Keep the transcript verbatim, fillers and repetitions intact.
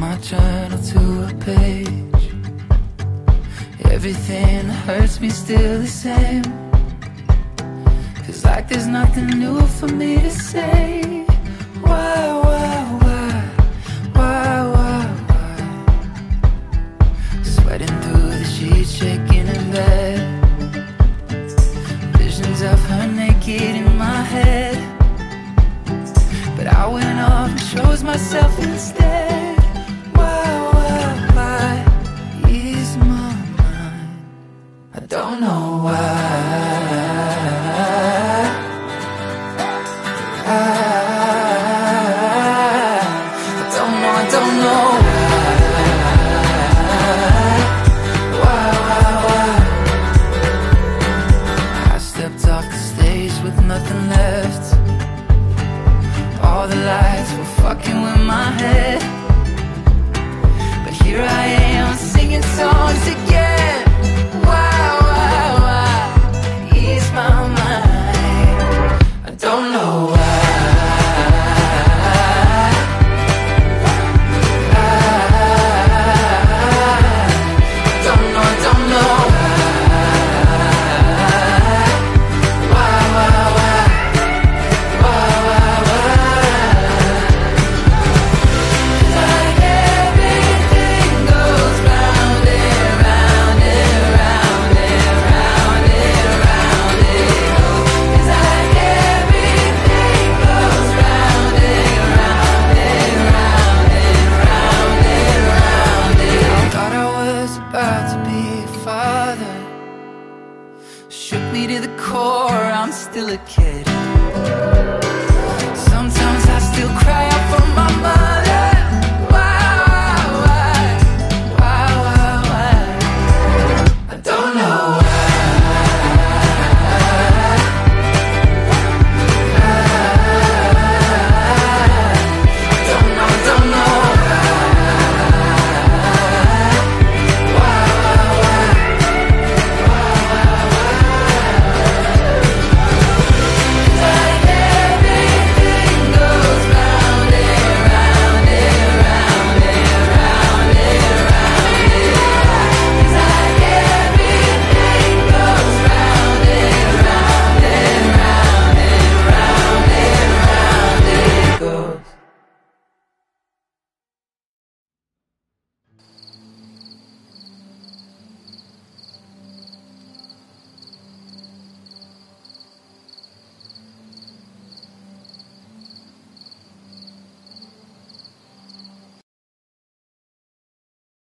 my journal to a page. Everything that hurts me still the same. Feels like there's nothing new for me to say. Why, why, why, why, why, why? Sweating through the sheets, shaking in bed. Visions of her naked in my head. But I went off and chose myself instead. Why, why, why ease my mind? I don't know why. I, I don't know, I don't know why. Why, why, why? I stepped off the stage with nothing left. All the lights were fucking with my head. But here I am singing songs again. Why, why, why ease my mind? I don't know why. Shook me to the core, I'm still a kid.